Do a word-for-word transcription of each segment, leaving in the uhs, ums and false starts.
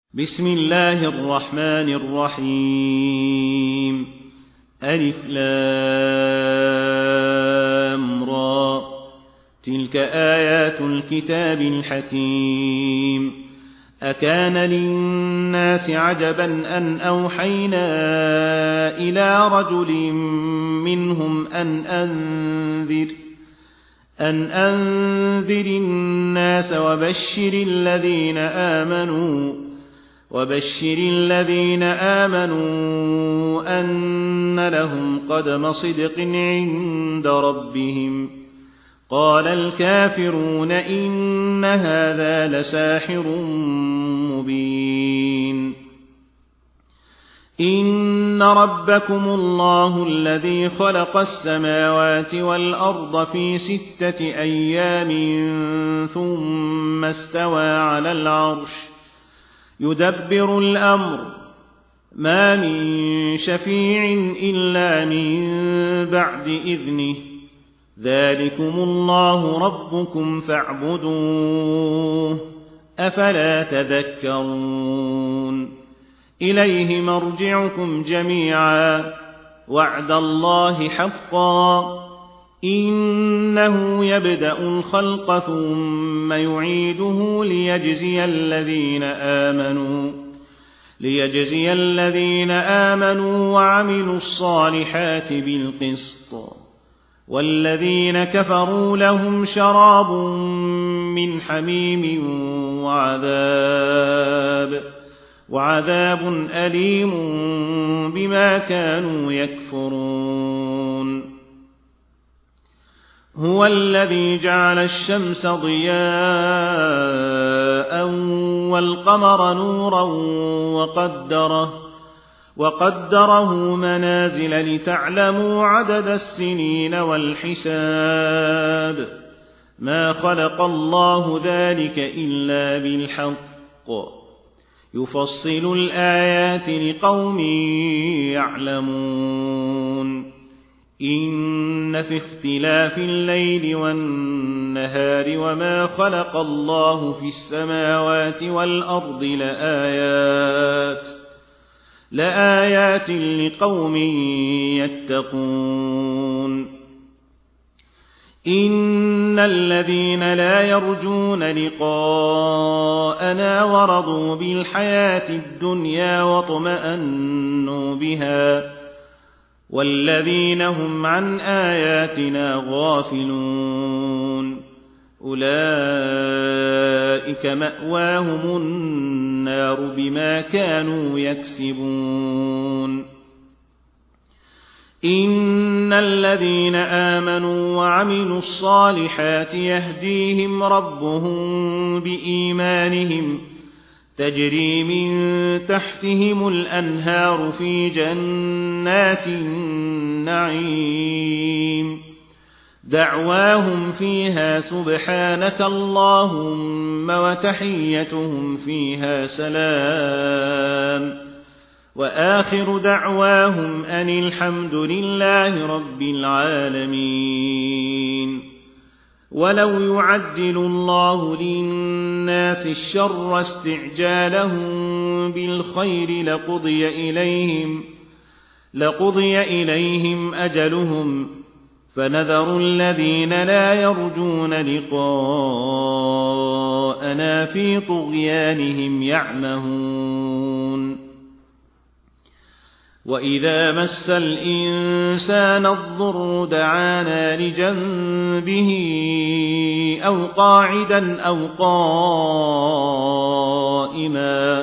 بسم الله الرحمن الرحيم ألف لام را تلك آيات الكتاب الحكيم أكان للناس عجبا أن أوحينا إلى رجل منهم أن أنذر أن أنذر الناس وبشر الذين آمنوا وبشر الذين آمنوا أن لهم قدم صدق عند ربهم قال الكافرون إن هذا لساحر مبين إن ربكم الله الذي خلق السماوات والأرض في ستة أيام ثم استوى على العرش يدبر الأمر ما من شفيع إلا من بعد إذنه ذلكم الله ربكم فاعبدوه أفلا تذكرون إليه مرجعكم جميعا وعد الله حقا إنه يبدأ الخلق ثم يعيده ليجزي الذين آمنوا ليجزي الذين آمنوا وعملوا الصالحات بالقسط والذين كفروا لهم شراب من حميم وعذاب وعذاب أليم بما كانوا يكفرون هو الذي جعل الشمس ضياء والقمر نورا وقدره, وقدره منازل لتعلموا عدد السنين والحساب ما خلق الله ذلك إلا بالحق يفصل الآيات لقوم يعلمون إن في اختلاف الليل والنهار وما خلق الله في السماوات والأرض لآيات لآيات لقوم يتقون إن الذين لا يرجون لقاءنا ورضوا بالحياة الدنيا واطمأنوا بها والذين هم عن آياتنا غافلون أولئك مأواهم النار بما كانوا يكسبون إن الذين آمنوا وعملوا الصالحات يهديهم ربهم بإيمانهم تجري من تحتهم الأنهار في جنات النعيم دعواهم فيها سبحانك اللهم وتحيتهم فيها سلام وآخر دعواهم أن الحمد لله رب العالمين ولو يعجل الله للناس الشر استعجالهم بالخير لقضي إليهم, لقضي إليهم أجلهم فنذر الذين لا يرجون لقاءنا في طغيانهم يعمهون وإذا مس الإنسان الضر دعانا لجنبه أو قاعدا أو قائما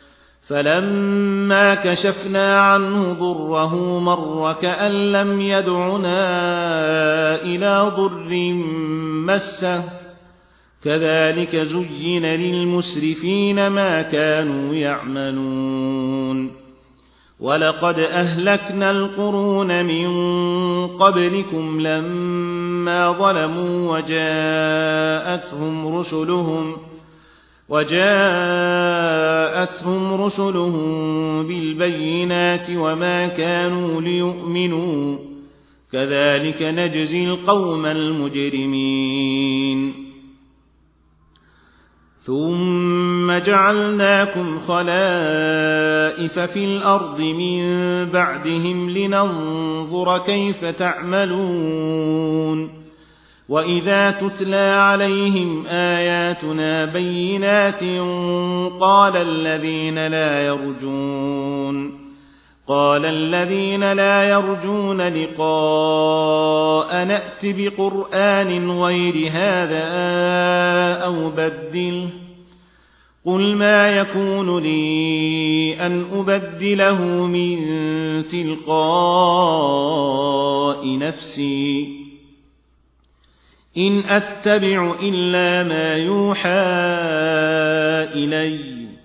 فلما كشفنا عنه ضره مر كأن لم يدعنا إلى ضر مسه كذلك زين للمسرفين ما كانوا يعملون ولقد أهلكنا القرون من قبلكم لما ظلموا وجاءتهم رسلهم وجاءتهم رسلهم بالبينات وما كانوا ليؤمنوا كذلك نجزي القوم المجرمين ثم جعلناكم خلائف في الأرض من بعدهم لننظر كيف تعملون وإذا تتلى عليهم آياتنا بينات قال الذين لا يرجون قال الذين لا يرجون لقاء نأت بقرآن غير هذا أو بدله قل ما يكون لي أن أبدله من تلقاء نفسي إن أتبع إلا ما يوحى إلي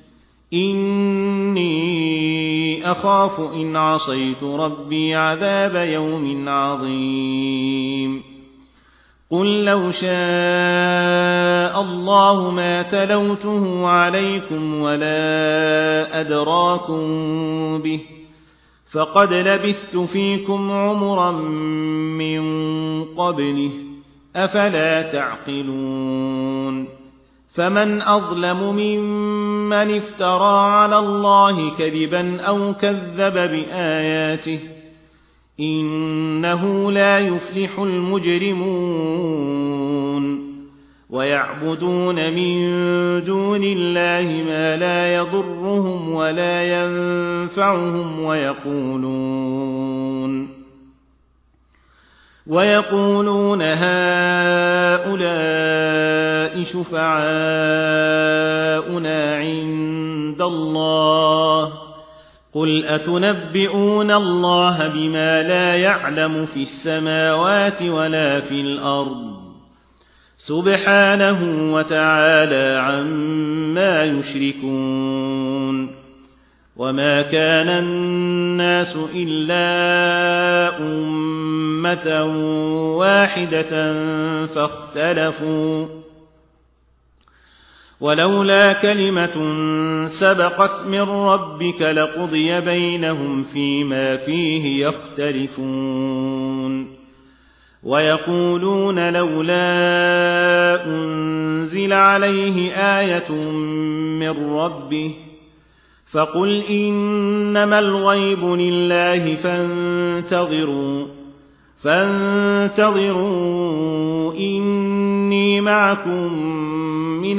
إني أخاف إن عصيت ربي عذاب يوم عظيم قل لو شاء الله ما تلوته عليكم ولا أدراكم به فقد لبثت فيكم عمرا من قبله أفلا تعقلون فمن أظلم ممن افترى على الله كذبا أو كذب بآياته إنه لا يفلح المجرمون ويعبدون من دون الله ما لا يضرهم ولا ينفعهم ويقولون ويقولون هؤلاء شفعاؤنا عند الله قل أتنبئون الله بما لا يعلم في السماوات ولا في الأرض سبحانه وتعالى عما يشركون وما كان الناس إلا أمة واحدة فاختلفوا ولولا كلمة سبقت من ربك لقضي بينهم فيما فيه يختلفون ويقولون لولا أنزل عليه آية من ربه فقل إنما الغيب لله فانتظروا فانتظروا إني معكم من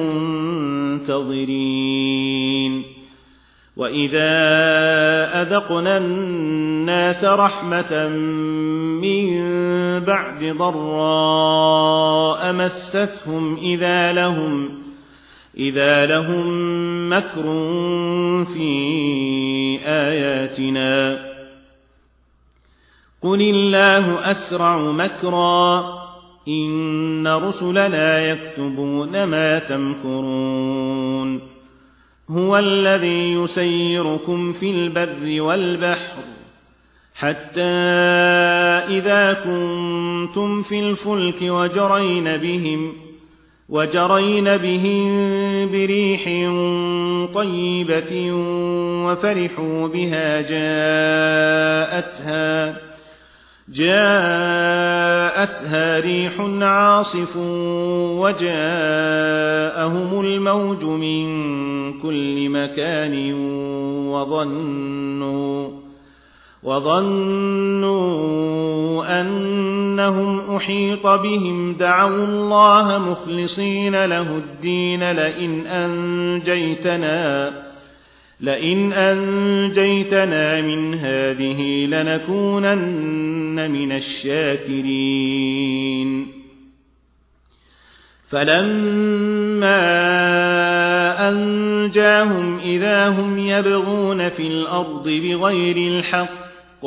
المنتظرين وإذا أذقنا الناس رحمة من بعد ضراء مستهم إذا لهم إذا لهم مكر في آياتنا قل الله أسرع مكرا إن رسلنا يكتبون ما تمكرون هو الذي يسيركم في البر والبحر حتى إذا كنتم في الفلك وجرين بهم وجرين بهم بريح طيبة وفرحوا بها جاءتها جاءتها ريح عاصف وجاءهم الموج من كل مكان وظنوا وظنوا أنهم أحيط بهم دعوا الله مخلصين له الدين لئن أنجيتنا لئن أنجيتنا من هذه لنكونن من الشاكرين فلما أنجاهم إذا هم يبغون في الأرض بغير الحق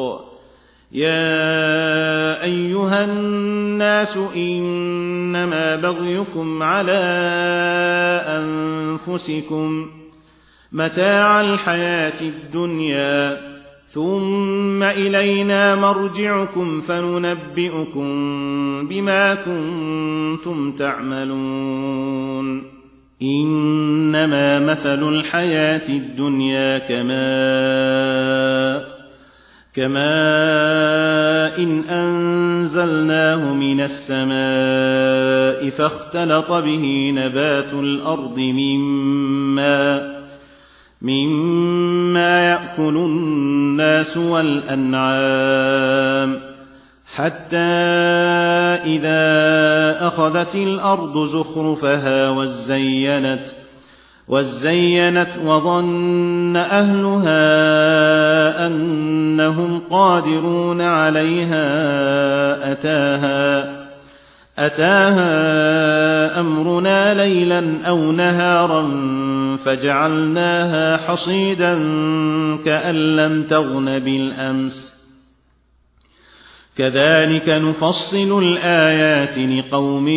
يا أيها الناس إنما بغيكم على أنفسكم متاع الحياة الدنيا ثم إلينا مرجعكم فننبئكم بما كنتم تعملون إنما مثل الحياة الدنيا كماء كماء إن أنزلناه من السماء فاختلط فاختلط به نبات الأرض مما مما يأكل الناس والأنعام حتى إذا أخذت الأرض زخرفها وزينت وزينت وظن أهلها أنهم قادرون عليها أتاها أتاها أمرنا ليلا أو نهارا فجعلناها حصيدا كأن لم تغن بالأمس كذلك نفصل الآيات لقوم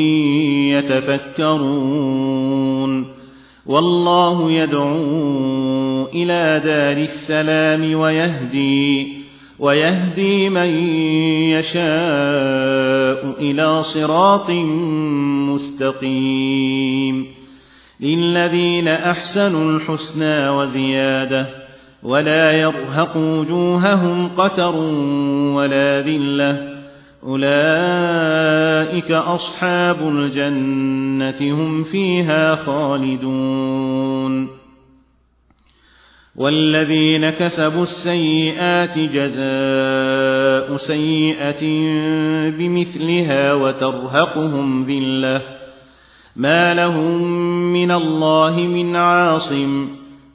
يتفكرون والله يدعو إلى دار السلام ويهدي ويهدي من يشاء إلى صراط مستقيم للذين أحسنوا الحسنى وزيادة ولا يرهق وجوههم قتر ولا ذلة أولئك أصحاب الجنة هم فيها خالدون والذين كسبوا السيئات جزاء سيئة بمثلها وترهقهم ذلة ما لهم من الله من عاصم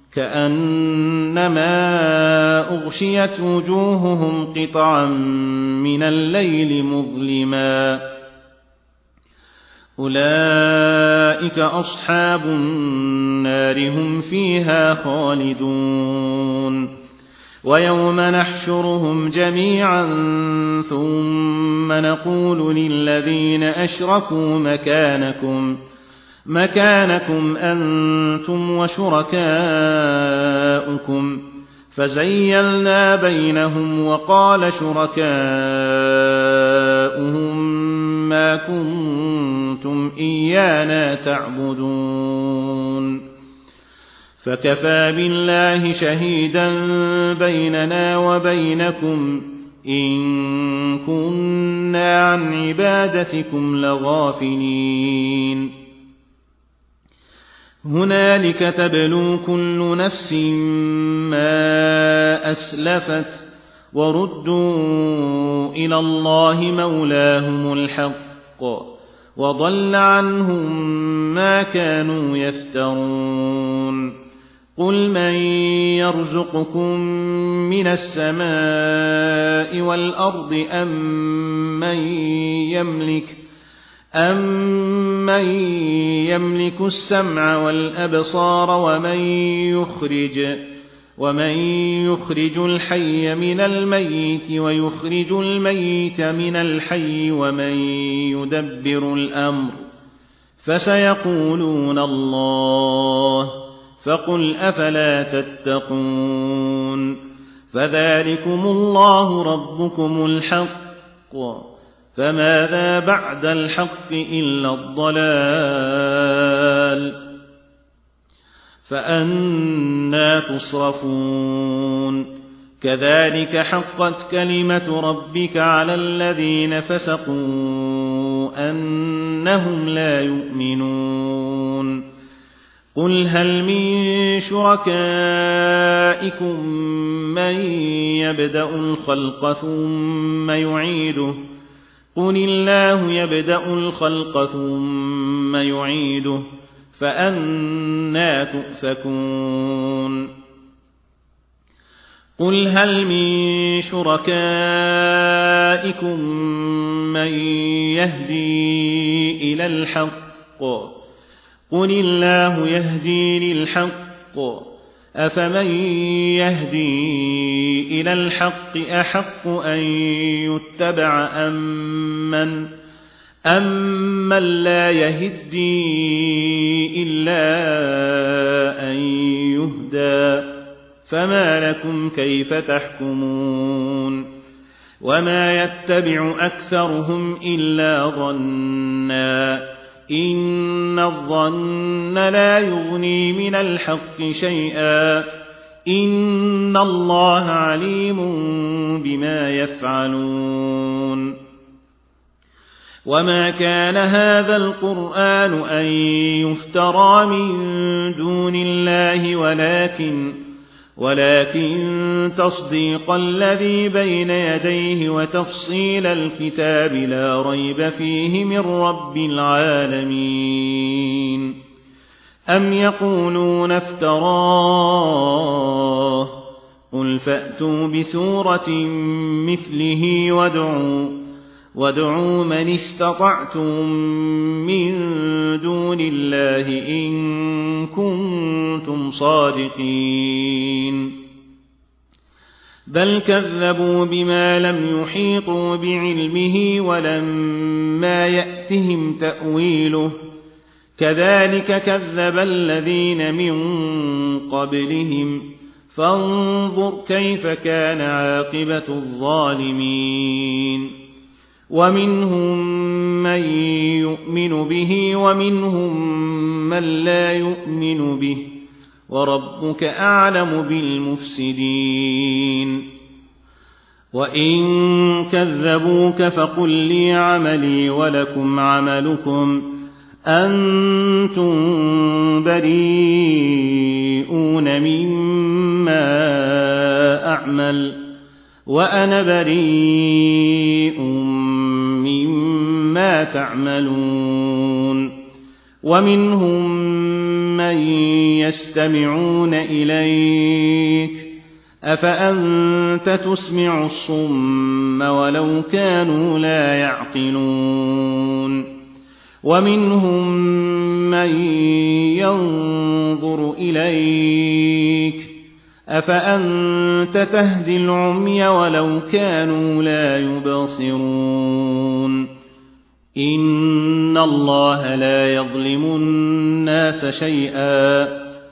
كأنما أغشيت وجوههم قطعا من الليل مظلما أولئك أصحاب النار هم فيها خالدون ويوم نحشرهم جميعا ثم نقول للذين أشركوا مكانكم مكانكم أنتم وشركاؤكم فزيلنا بينهم وقال شركاؤهم ما كنتم إيانا تعبدون فكفى بالله شهيدا بيننا وبينكم إن كنا عن عبادتكم لغافلين هنالك تبلو كل نفس ما أسلفت وردوا إلى الله مولاهم الحق وضل عنهم ما كانوا يفترون قل من يرزقكم من السماء والأرض أم من يملك أَمَّن يَمْلِكُ السَّمْعَ وَالْأَبْصَارَ وَمَن يُخْرِجُ وَمَن يُخْرِجُ الْحَيَّ مِنَ الْمَيِّتِ وَيُخْرِجُ الْمَيِّتَ مِنَ الْحَيِّ وَمَن يُدَبِّرُ الْأَمْرَ فَسَيَقُولُونَ اللَّهُ فَقُلْ أَفَلَا تَتَّقُونَ فَذَلِكُمُ اللَّهُ رَبُّكُمُ الْحَقُّ فماذا بعد الحق إلا الضلال فأنى تصرفون كذلك حقت كلمة ربك على الذين فسقوا أنهم لا يؤمنون قل هل من شركائكم من يبدأ الخلق ثم يعيده قل الله يبدأ الخلق ثم يعيده فأنى تؤفكون قل هل من شركائكم من يهدي إلى الحق قل الله يهدي للحق أفمن يهدي إلى الحق أحق أن يتبع أمن أمن لا يهدي إلا أن يهدى فما لكم كيف تحكمون وما يتبع أكثرهم إلا ظنا إن الظن لا يغني من الحق شيئا إن الله عليم بما يفعلون وما كان هذا القرآن أن يفترى من دون الله ولكن ولكن تصديق الذي بين يديه وتفصيل الكتاب لا ريب فيه من رب العالمين. أم يقولون افتراه قل فأتوا بسورة مثله وادعوا وادعوا من استطعتم من دون الله إن كنتم صادقين. بل كذبوا بما لم يحيطوا بعلمه ولما يأتهم تأويله كذلك كذب الذين من قبلهم فانظر كيف كان عاقبة الظالمين. ومنهم من يؤمن به ومنهم من لا يؤمن به وربك أعلم بالمفسدين. وإن كذبوك فقل لي عملي ولكم عملكم أنتم بريئون مما أعمل وأنا بريء مما تعملون. ومنهم من يستمعون إليك أفأنت تسمع الصم ولو كانوا لا يعقلون. ومنهم من ينظر إليك أفأنت تهدي العمي ولو كانوا لا يبصرون. إن الله لا يظلم الناس شيئا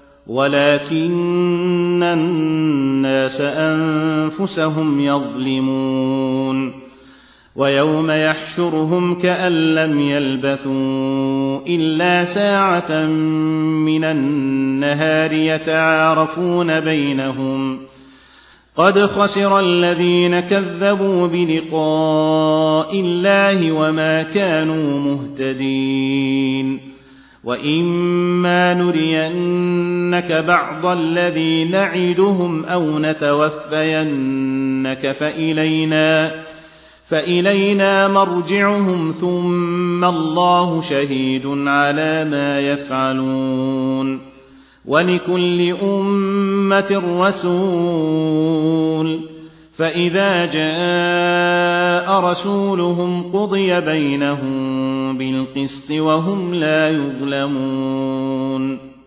ولكن الناس أنفسهم يظلمون. ويوم يحشرهم كأن لم يلبثوا إلا ساعة من النهار يتعارفون بينهم قد خسر الذين كذبوا بلقاء الله وما كانوا مهتدين. وإما نرينك بعض الذي نعدهم أو نتوفينك فإلينا فإلينا مرجعهم ثم الله شهيد على ما يفعلون. ولكل أمة رسول فإذا جاء رسولهم قضي بينهم بالقسط وهم لا يظلمون.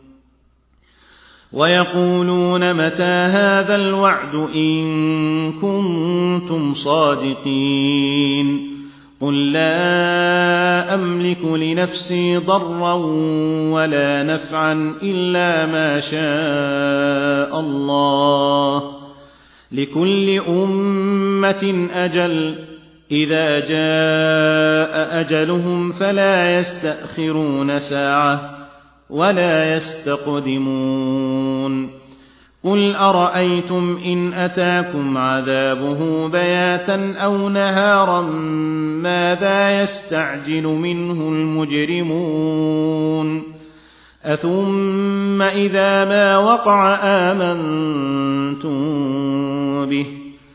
ويقولون متى هذا الوعد إن كنتم صادقين. قل لا أملك لنفسي ضرا ولا نفعا إلا ما شاء الله لكل أمة أجل إذا جاء أجلهم فلا يستأخرون ساعة ولا يستقدمون. قل أرأيتم إن أتاكم عذابه بياتا أو نهارا ماذا يستعجل منه المجرمون. أثم إذا ما وقع آمنتم به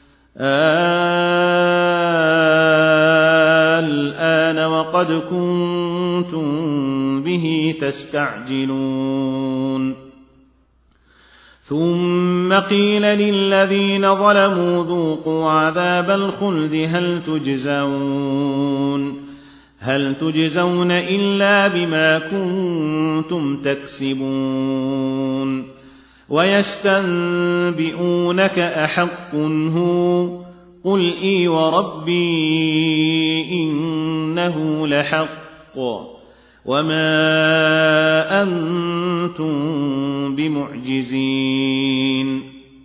الآن وقد كنتم به تستعجلون. ثم قيل للذين ظلموا ذوقوا عذاب الخلد هل تجزون هل تجزون إلا بما كنتم تكسبون. ويستنبئونك أحق هو قل إي وربي إنه لحق وما أنتم بمعجزين.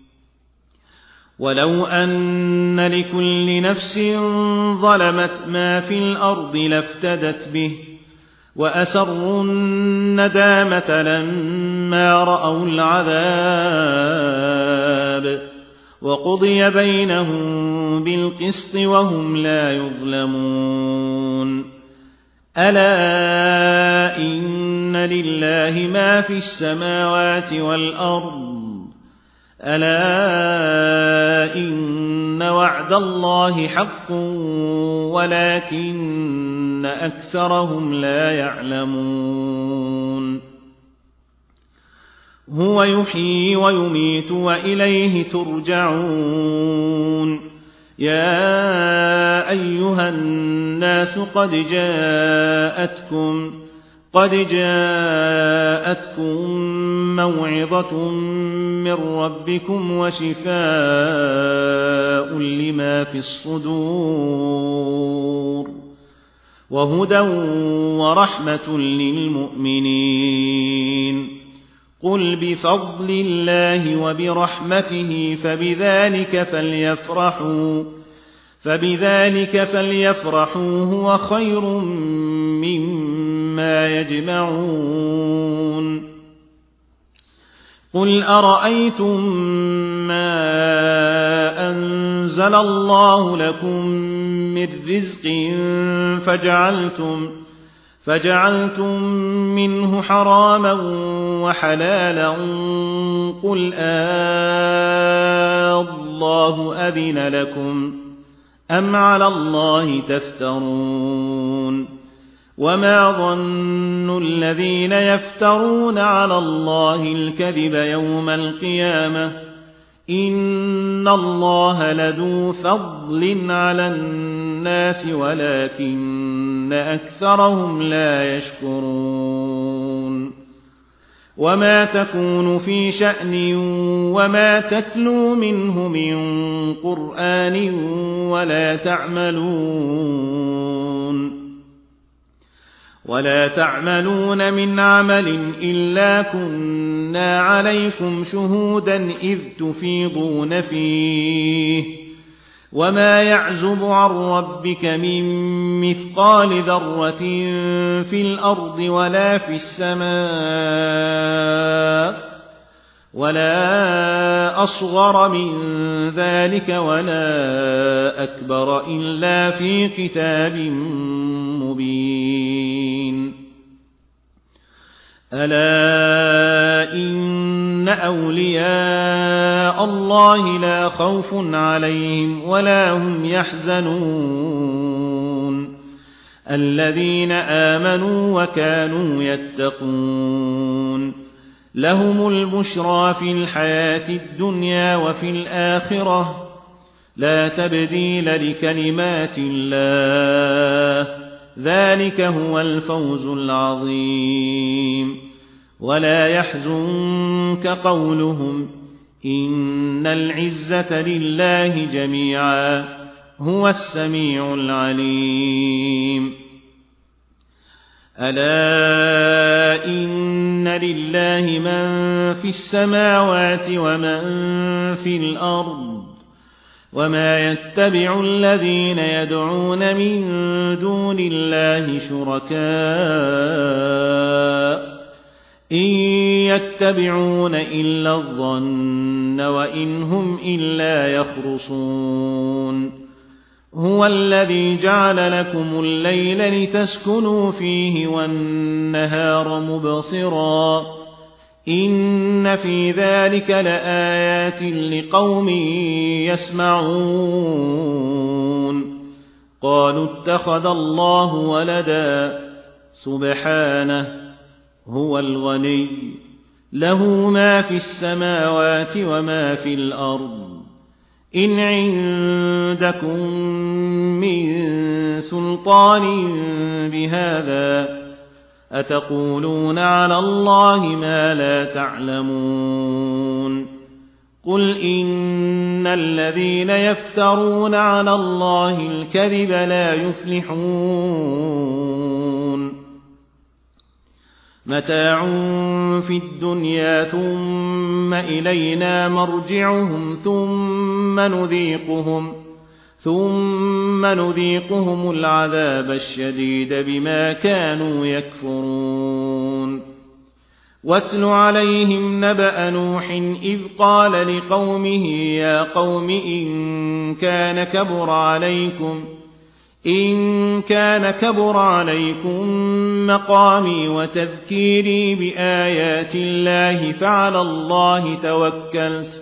ولو أن لكل نفس ظلمت ما في الأرض لافتدت به وأسروا الندامة لما رأوا العذاب وقضي بينهم بالقسط وهم لا يظلمون. ألا إن لله ما في السماوات والأرض ألا إن وعد الله حق ولكن أكثرهم لا يعلمون هو يحيي ويميت وإليه ترجعون يا أيها الناس قد جاءتكم قد جاءتكم موعظة من ربكم وشفاء لما في الصدور وهدى ورحمة للمؤمنين قل بفضل الله وبرحمته فبذلك فليفرحوا فبذلك فليفرحوا هو خير مما يجمعون قل أرأيتم ما أنزل الله لكم من رزق فجعلتم فجعلتم منه حراما وحلالا قل آه الله أذن لكم أم على الله تفترون وما ظن الذين يفترون على الله الكذب يوم القيامة إن الله لذو فضل على الناس ولكن أكثرهم لا يشكرون وما تكون في شأن وما تتلو منه من قرآن ولا تعملون ولا تعملون من عمل إلا كنا عليكم شهودا إذ تفيضون فيه وما يعزب عن ربك من مثقال ذرة في الأرض ولا في السماء ولا أصغر من ذلك ولا أكبر إلا في كتاب مبين ألا إن أولياء الله لا خوف عليهم ولا هم يحزنون الذين آمنوا وكانوا يتقون لهم البشرى في الحياة الدنيا وفي الآخرة لا تبديل لكلمات الله ذلك هو الفوز العظيم ولا يحزنك قولهم إن العزة لله جميعا هو السميع العليم ألا إن لله من في السماوات ومن في الأرض وما يتبع الذين يدعون من دون الله شركاء إن يتبعون إلا الظن وإن هم إلا يخرصون هو الذي جعل لكم الليل لتسكنوا فيه والنهار مبصرا إن في ذلك لآيات لقوم يسمعون قالوا اتخذ الله ولدا سبحانه هو الغني له ما في السماوات وما في الأرض إن عندكم من سلطان بهذا أتقولون على الله ما لا تعلمون قل إن الذين يفترون على الله الكذب لا يفلحون متاع في الدنيا ثم إلينا مرجعهم ثم نذيقهم ثم نذيقهم العذاب الشديد بما كانوا يكفرون واتل عليهم نبأ نوح إذ قال لقومه يا قوم إن كان كبر عليكم إن كان كبر عليكم مقامي وتذكيري بآيات الله فعلى الله توكلت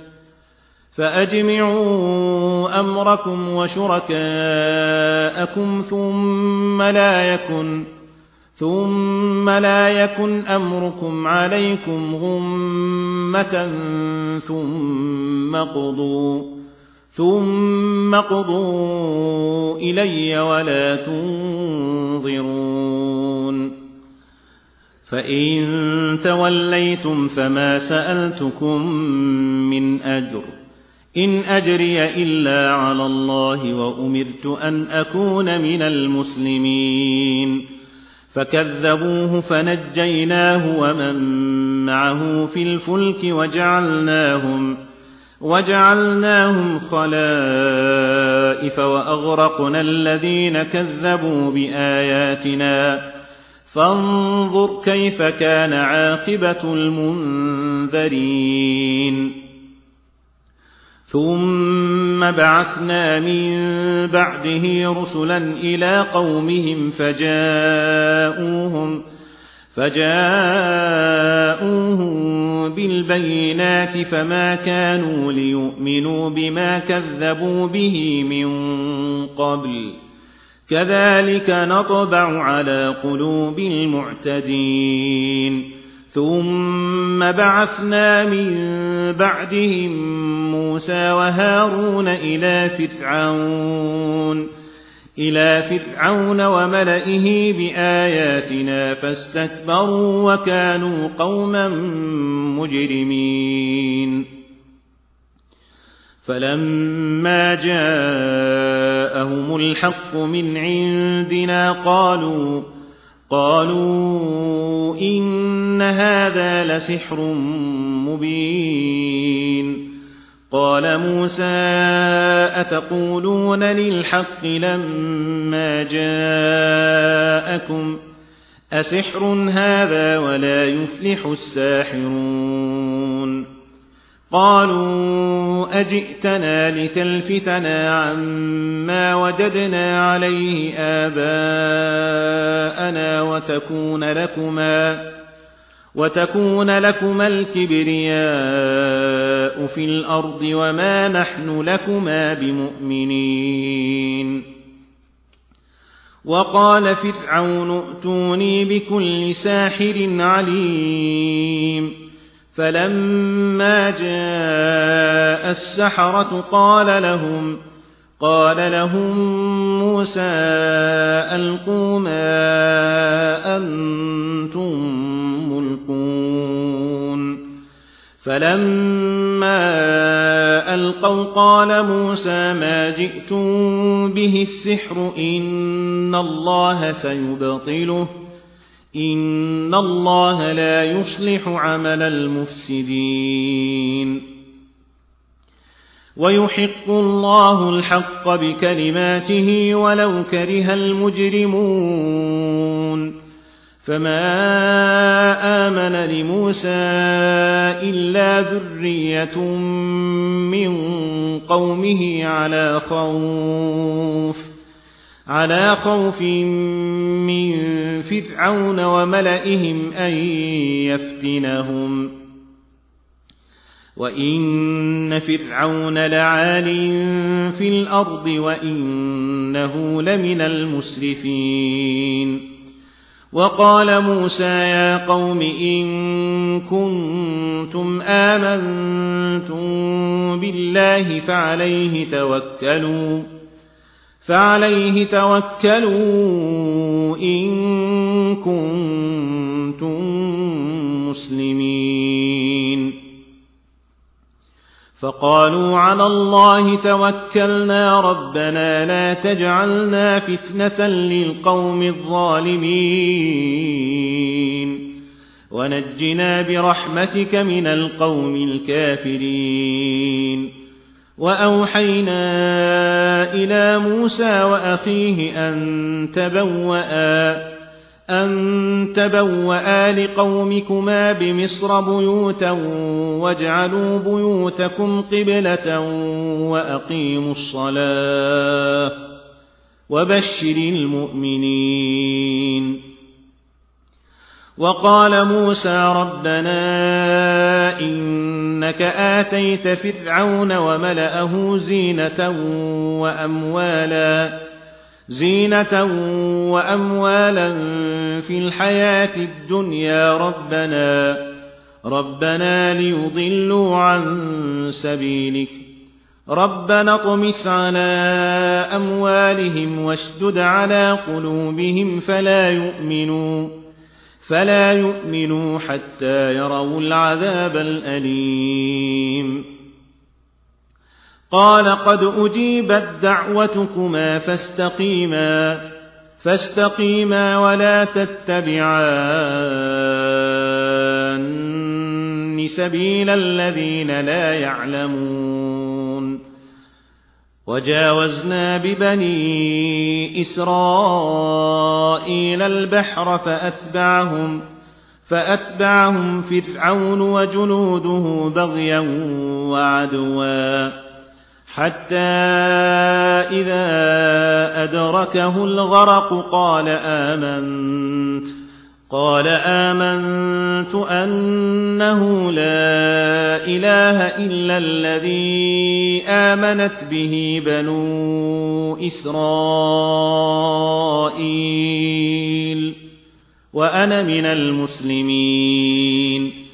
فأجمعوا أمركم وشركاءكم ثم لا يكن ثم لا يكن أمركم عليكم غمة ثم قضوا ثم قضوا إلي ولا تنظرون فإن توليتم فما سألتكم من أجر إن أجري إلا على الله وأمرت أن أكون من المسلمين فكذبوه فنجيناه ومن معه في الفلك وجعلناهم وجعلناهم خلائف وأغرقنا الذين كذبوا بآياتنا فانظر كيف كان عاقبة المنذرين ثم بعثنا من بعده رسلا إلى قومهم فجاءوهم فجاءوهم بالبينات فما كانوا ليؤمنوا بما كذبوا به من قبل كذلك نطبع على قلوب المعتدين ثم بعثنا من بعدهم موسى وهارون إلى فرعون إلى فرعون وملئه بآياتنا فاستكبروا وكانوا قوما مجرمين فلما جاءهم الحق من عندنا قالوا قالوا إن هذا لسحر مبين قال موسى أتقولون للحق لما جاءكم أسحر هذا ولا يفلح الساحرون قالوا أجئتنا لتلفتنا عما وجدنا عليه آباءنا وتكون لكما وتكون لكما الكبرياء في الأرض وما نحن لكما بمؤمنين وقال فرعون ائتوني بكل ساحر عليم فلما جاء السحرة قال لهم قال لهم موسى ألقوا ما أنتم ملقون فلما ألقوا قال موسى ما جئتم به السحر إن الله سيبطله إن الله لا يصلح عمل المفسدين ويحق الله الحق بكلماته ولو كره المجرمون فما آمن لموسى إلا ذرية من قومه على خوف على خوف من فرعون وملئهم أن يفتنهم وإن فرعون لعال في الأرض وإنه لمن المسرفين وقال موسى يا قوم إن كنتم آمنتم بالله فعليه توكلوا فعليه توكلوا إن كنتم مسلمين فقالوا على الله توكلنا ربنا لا تجعلنا فتنة للقوم الظالمين ونجنا برحمتك من القوم الكافرين وأوحينا إلى موسى وأخيه أن تبوأ أن تبوأ لقومكما بمصر بيوتا واجعلوا بيوتكم قبلة وأقيموا الصلاة وبشر المؤمنين. وقال موسى ربنا إنك آتيت فرعون وملأه زينة وأموالا زينة وأموالا في الحياة الدنيا ربنا ربنا ليضلوا عن سبيلك ربنا اطمس على أموالهم واشدد على قلوبهم فلا يؤمنوا فلا يؤمنوا حتى يروا العذاب الأليم. قال قد أجيبت دعوتكما فاستقيما فاستقيما ولا تتبعان سبيل الذين لا يعلمون. وجاوزنا ببني إسرائيل البحر فأتبعهم فأتبعهم فرعون وجنوده بغيا وعدوا حتى إذا أدركه الغرق قال آمنت قال آمنت أنه لا إله إلا الذي آمنت به بنو إسرائيل وأنا من المسلمين.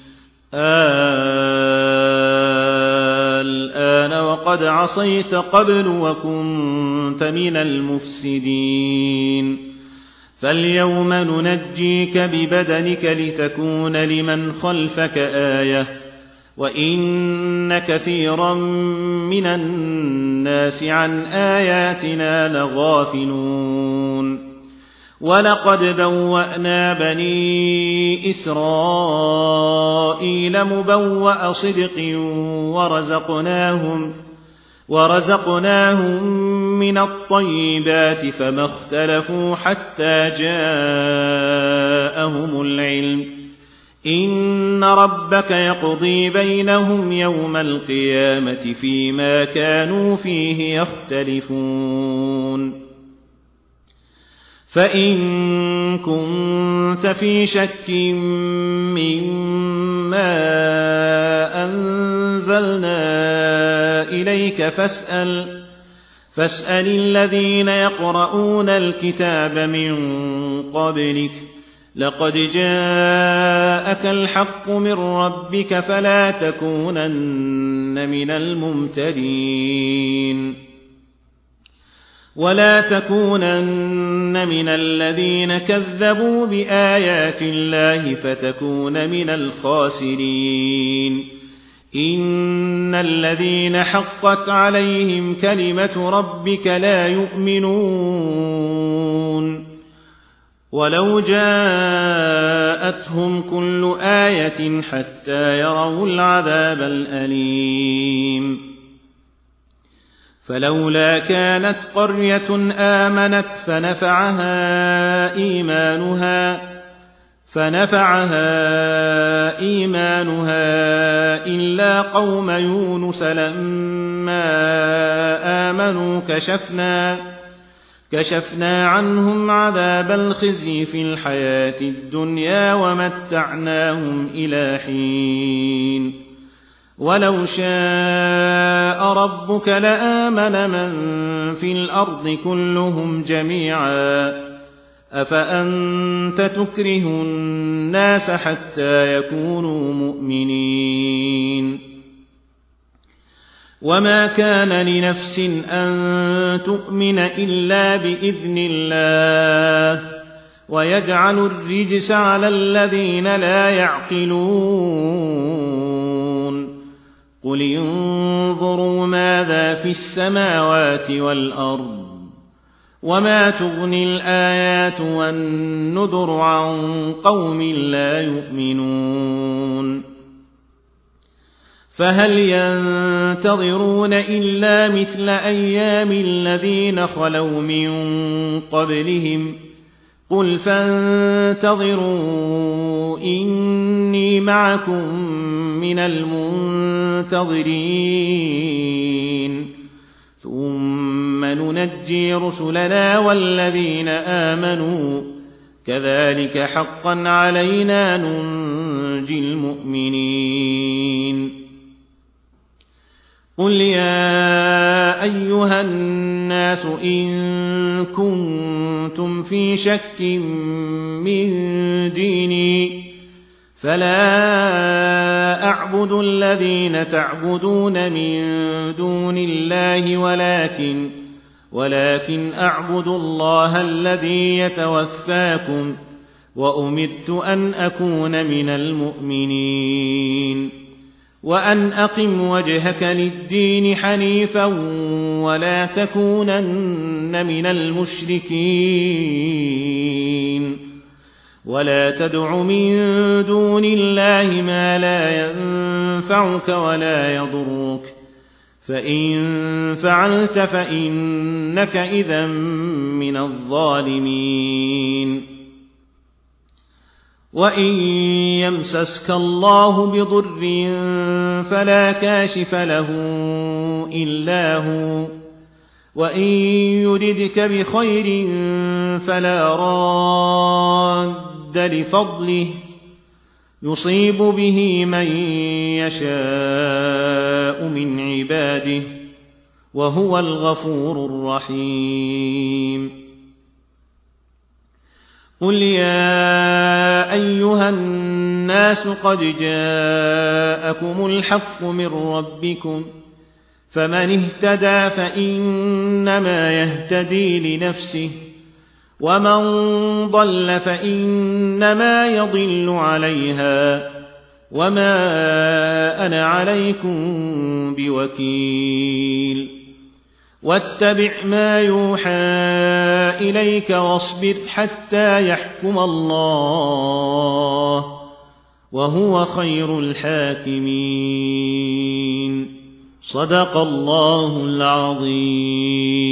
الآن وقد عصيت قبل وكنت من المفسدين فاليوم ننجيك ببدنك لتكون لمن خلفك آية وإن كثيرا من الناس عن آياتنا لغافلون. ولقد بوأنا بني إسرائيل مبوأ صدق ورزقناهم ورزقناهم من الطيبات فما اختلفوا حتى جاءهم العلم إن ربك يقضي بينهم يوم القيامة فيما كانوا فيه يختلفون. فإن كنت في شك مما أنزلنا إليك فاسأل فاسأل الذين يقرؤون الكتاب من قبلك لقد جاءك الحق من ربك فلا تكونن من الممترين ولا تكونن من الذين كذبوا بآيات الله فتكون من الخاسرين. إن الذين حقت عليهم كلمة ربك لا يؤمنون ولو جاءتهم كل آية حتى يروا العذاب الأليم. فلولا كانت قرية آمنت فنفعها إيمانها فنفعها إيمانها إلا قوم يونس لما آمنوا كشفنا كشفنا عنهم عذاب الخزي في الحياة الدنيا ومتعناهم إلى حين. ولو شاء ربك لآمن من في الأرض كلهم جميعا أفأنت تكره الناس حتى يكونوا مؤمنين. وما كان لنفس أن تؤمن إلا بإذن الله ويجعل الرجس على الذين لا يعقلون. قل انظروا ماذا في السماوات والأرض وما تغني الآيات والنذر عن قوم لا يؤمنون. فهل ينتظرون إلا مثل أيام الذين خلوا من قبلهم قل فانتظروا إني معكم من المنتظرين ثم ننجي رسلنا والذين آمنوا كذلك حقا علينا ننجي المؤمنين قل يا أيها الناس إن كنتم في شك من ديني فلا أعبد الذين تعبدون من دون الله ولكن ولكن أعبد الله الذي يتوفاكم وأمرت أن أكون من المؤمنين وأن أقم وجهك للدين حنيفا ولا تكونن من المشركين ولا تدع من دون الله ما لا ينفعك ولا يضرك فإن فعلت فإنك إذا من الظالمين وإن يمسسك الله بضر فلا كاشف له إلا هو وإن يردك بخير فلا راد لفضله يصيب به من يشاء من عباده وهو الغفور الرحيم قل يا أيها الناس قد جاءكم الحق من ربكم فمن اهتدى فإنما يهتدي لنفسه ومن ضل فإنما يضل عليها وما أنا عليكم بوكيل واتبع ما يوحى إليك واصبر حتى يحكم الله وهو خير الحاكمين صدق الله العظيم.